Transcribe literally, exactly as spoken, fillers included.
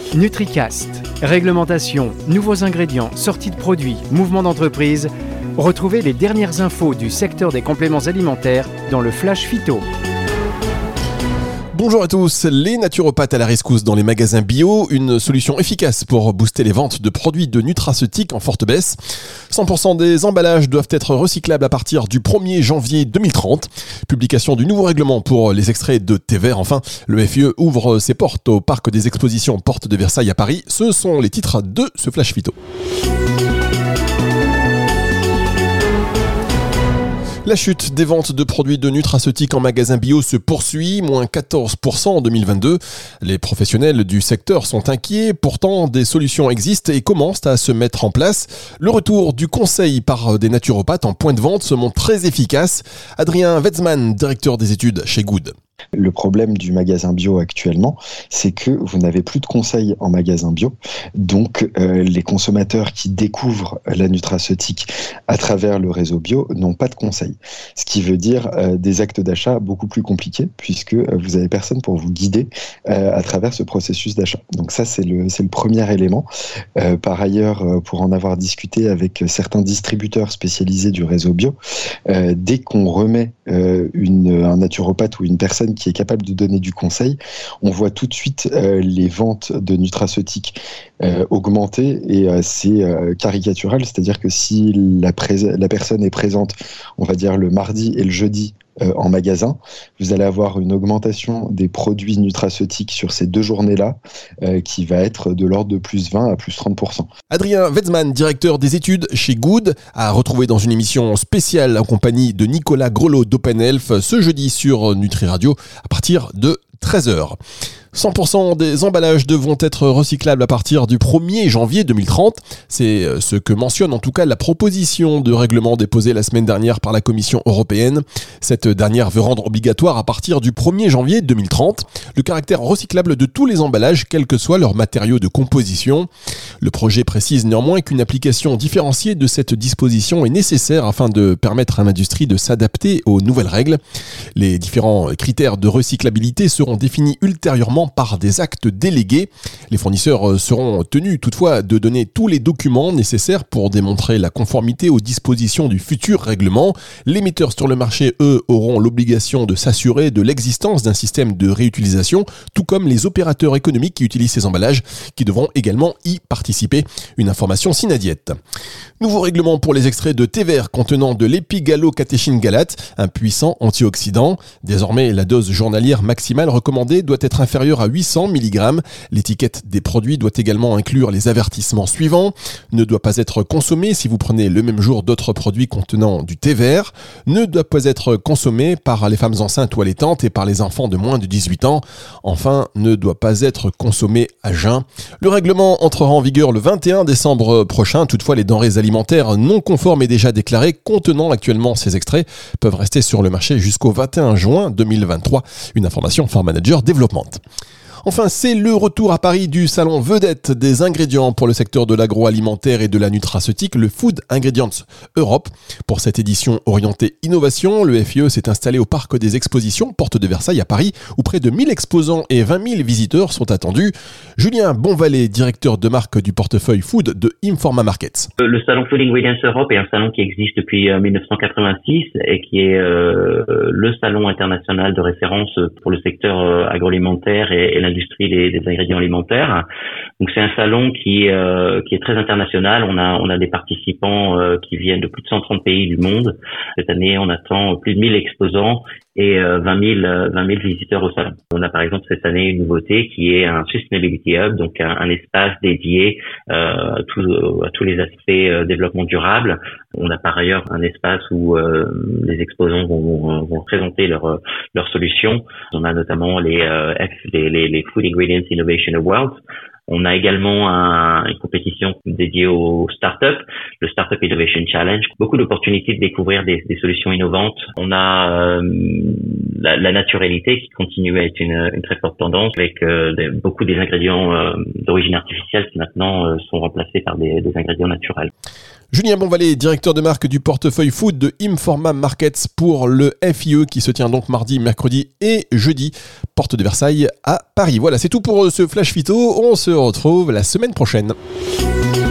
NutriCast. Réglementation, nouveaux ingrédients, sorties de produits, mouvements d'entreprise. Retrouvez les dernières infos du secteur des compléments alimentaires dans le Flash Phyto. Bonjour à tous, les naturopathes à la rescousse dans les magasins bio, une solution efficace pour booster les ventes de produits de nutraceutiques en forte baisse. cent pour cent des emballages doivent être recyclables à partir du premier janvier deux mille trente. Publication du nouveau règlement pour les extraits de thé vert. Enfin, le F I E ouvre ses portes au parc des expositions Porte de Versailles à Paris. Ce sont les titres de ce Flash Phyto. La chute des ventes de produits de nutraceutiques en magasin bio se poursuit, moins quatorze pour cent en deux mille vingt-deux. Les professionnels du secteur sont inquiets, pourtant des solutions existent et commencent à se mettre en place. Le retour du conseil par des naturopathes en point de vente se montre très efficace. Adrien Wetzmann, directeur des études chez Good. Le problème du magasin bio actuellement, c'est que vous n'avez plus de conseils en magasin bio. Donc, euh, les consommateurs qui découvrent la nutraceutique à travers le réseau bio n'ont pas de conseils. Ce qui veut dire euh, des actes d'achat beaucoup plus compliqués, puisque euh, vous n'avez personne pour vous guider euh, à travers ce processus d'achat. Donc ça, c'est le, c'est le premier élément. Euh, par ailleurs, euh, pour en avoir discuté avec certains distributeurs spécialisés du réseau bio, euh, dès qu'on remet euh, une, un naturopathe ou une personne qui est capable de donner du conseil, on voit tout de suite euh, les ventes de nutraceutiques euh, augmenter et euh, c'est euh, caricatural, c'est-à-dire que si la, pré- la personne est présente, on va dire le mardi et le jeudi euh, en magasin, vous allez avoir une augmentation des produits nutraceutiques sur ces deux journées-là euh, qui va être de l'ordre de plus vingt à plus trente pour cent. Adrien Wetzmann, directeur des études chez Good, a retrouvé dans une émission spéciale en compagnie de Nicolas Grelot d'Open Health ce jeudi sur Nutri Radio à partir de treize heures. cent pour cent des emballages devront être recyclables à partir du premier janvier deux mille trente. C'est ce que mentionne en tout cas la proposition de règlement déposée la semaine dernière par la Commission européenne. Cette dernière veut rendre obligatoire à partir du premier janvier deux mille trente le caractère recyclable de tous les emballages, quels que soient leurs matériaux de composition. Le projet précise néanmoins qu'une application différenciée de cette disposition est nécessaire afin de permettre à l'industrie de s'adapter aux nouvelles règles. Les différents critères de recyclabilité seront définis ultérieurement par des actes délégués. Les fournisseurs seront tenus toutefois de donner tous les documents nécessaires pour démontrer la conformité aux dispositions du futur règlement. Les metteurs sur le marché, eux, auront l'obligation de s'assurer de l'existence d'un système de réutilisation, tout comme les opérateurs économiques qui utilisent ces emballages, qui devront également y participer. Une information Synadiète. Nouveau règlement pour les extraits de thé vert contenant de l'épigallocatechin galate, un puissant antioxydant. Désormais, la dose journalière maximale recommandée doit être inférieure à huit cents milligrammes. L'étiquette des produits doit également inclure les avertissements suivants. Ne doit pas être consommé si vous prenez le même jour d'autres produits contenant du thé vert. Ne doit pas être consommé par les femmes enceintes ou allaitantes et par les enfants de moins de dix-huit ans. Enfin, ne doit pas être consommé à jeun. Le règlement entrera en vigueur le vingt et un décembre prochain. Toutefois, les denrées alimentaires non conformes et déjà déclarées contenant actuellement ces extraits peuvent rester sur le marché jusqu'au vingt et un juin deux mille vingt-trois. Une information Farm Manager Développement. Enfin, c'est le retour à Paris du salon vedette des ingrédients pour le secteur de l'agroalimentaire et de la nutraceutique, le Food Ingredients Europe. Pour cette édition orientée innovation, le F I E s'est installé au parc des expositions Porte de Versailles à Paris, où près de mille exposants et vingt mille visiteurs sont attendus. Julien Bonvalet, directeur de marque du portefeuille Food de Informa Markets. Le salon Food Ingredients Europe est un salon qui existe depuis dix-neuf cent quatre-vingt-six et qui est euh, le salon international de référence pour le secteur agroalimentaire et, et l'industrie des, des ingrédients alimentaires. Donc c'est un salon qui euh, qui est très international. On a on a des participants euh, qui viennent de plus de cent trente pays du monde. Cette année, on attend plus de mille exposants et euh, vingt mille visiteurs au salon. On a par exemple cette année une nouveauté qui est un Sustainability Hub, donc un, un espace dédié euh, à, tout, à tous les aspects euh, développement durable. On a par ailleurs un espace où euh, les exposants vont, vont présenter leurs leurs solutions. On a notamment les euh, F, les, les, les Food Ingredients Innovation Awards. On a également un, une compétition dédiée aux startups, le Startup Innovation Challenge. Beaucoup d'opportunités de découvrir des, des solutions innovantes. On a euh, la, la naturalité qui continue à être une, une très forte tendance avec euh, des, beaucoup des ingrédients euh, d'origine artificielle qui maintenant euh, sont remplacés par des, des ingrédients naturels. Julien Bonvalet, directeur de marque du portefeuille food de Informa Markets pour le F I E qui se tient donc mardi, mercredi et jeudi, porte de Versailles à Paris. Voilà, c'est tout pour ce Flash Phyto. On se retrouve la semaine prochaine.